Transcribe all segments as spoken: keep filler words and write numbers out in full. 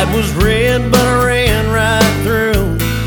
light was red, but I ran right through.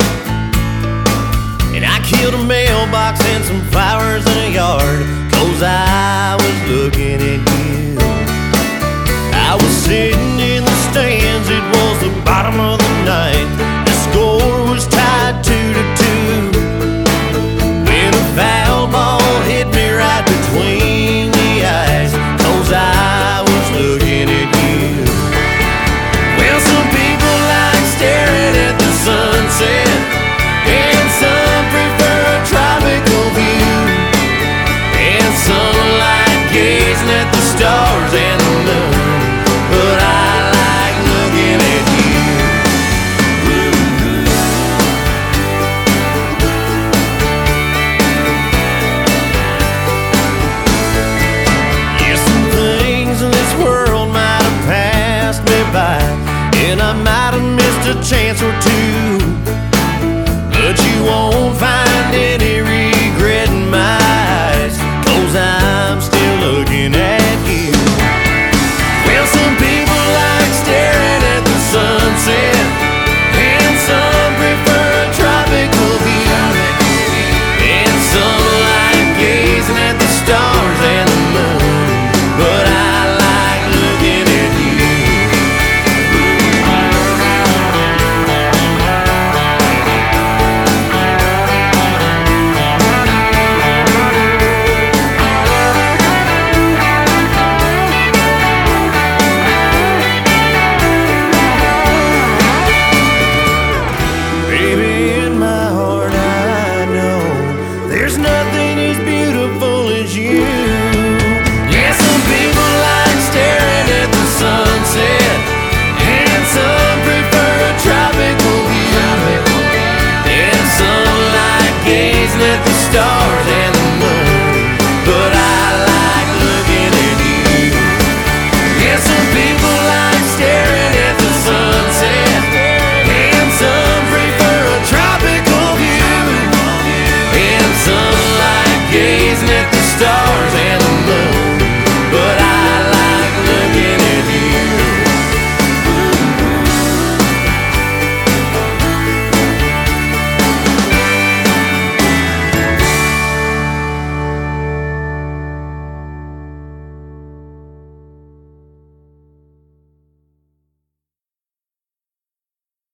And I killed a mailbox and some flowers in a yard, 'cause I was looking at you. I was sitting in the stands, it was the bottom of the ninth. The score was tied two to two, when a foul ball hit me right between the eyes, 'cause I was looking at you. Well, some people like staring at the sunset, and some prefer a tropical view, and some like gazing at the stars and the moon, but I like looking at you. Yeah, some things in this world might have passed me by, and I might have missed a chance or two, but you won't find any regret in my eyes, 'cause I'm still looking at you. Well, some people like staring at the sunset, and some prefer a tropical view, and some like gazing at the stars and the moon, but I like looking at you. Baby, in my heart I know there's nothing as beautiful as you. Yeah, some people like staring at the sunset, and some prefer a tropical view, and some like gazing at the stars and the moon, but I like looking at you. Yeah, some people like staring at the sunset, and some prefer a tropical view, and some like gazing at the